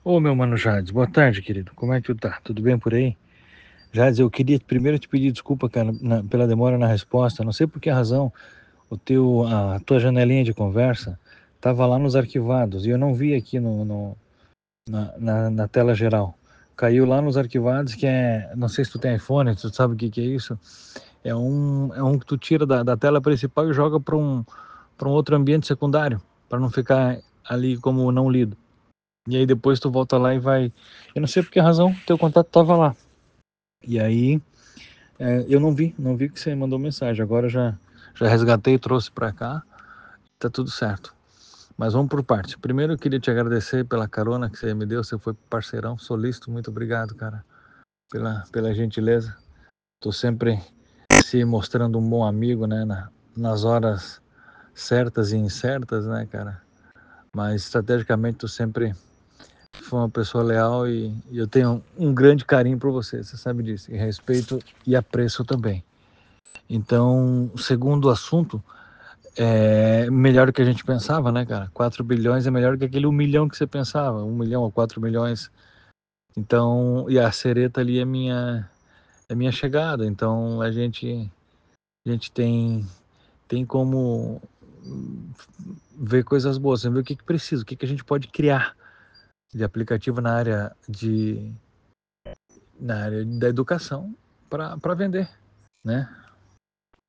Ô, meu mano Jades, boa tarde, querido. Como é que tu tá? Tudo bem por aí? Jades, eu queria primeiro te pedir desculpa, cara, pela demora na resposta. Não sei por que razão a tua janelinha de conversa tava lá nos arquivados e eu não vi aqui na tela geral. Caiu lá nos arquivados, que é, não sei se tu tem iPhone, tu sabe o que que é isso? É um que tu tira da tela principal e joga para um outro ambiente secundário, para não ficar ali como não lido. E aí depois tu volta lá e vai. Eu não sei por que razão teu contato tava lá. E aí eu não vi que você mandou mensagem. Agora já resgatei, trouxe pra cá, tá tudo certo. Mas vamos por parte. Primeiro eu queria te agradecer pela carona que você me deu, você foi parceirão, solícito, muito obrigado, cara, pela gentileza. Tô sempre se mostrando um bom amigo, né, nas horas certas e incertas, né, cara? Mas estrategicamente tu sempre foi uma pessoa leal e eu tenho um grande carinho por você, você sabe disso, e respeito e apreço também. Então, segundo assunto, é melhor do que a gente pensava, né, cara? 4 bilhões é melhor do que aquele 1 milhão que você pensava, 1 milhão ou 4 milhões. Então, e a Sereta ali é minha chegada, então a gente tem como ver coisas boas, ver o que precisa, o que a gente pode criar de aplicativo na área da educação para vender, né?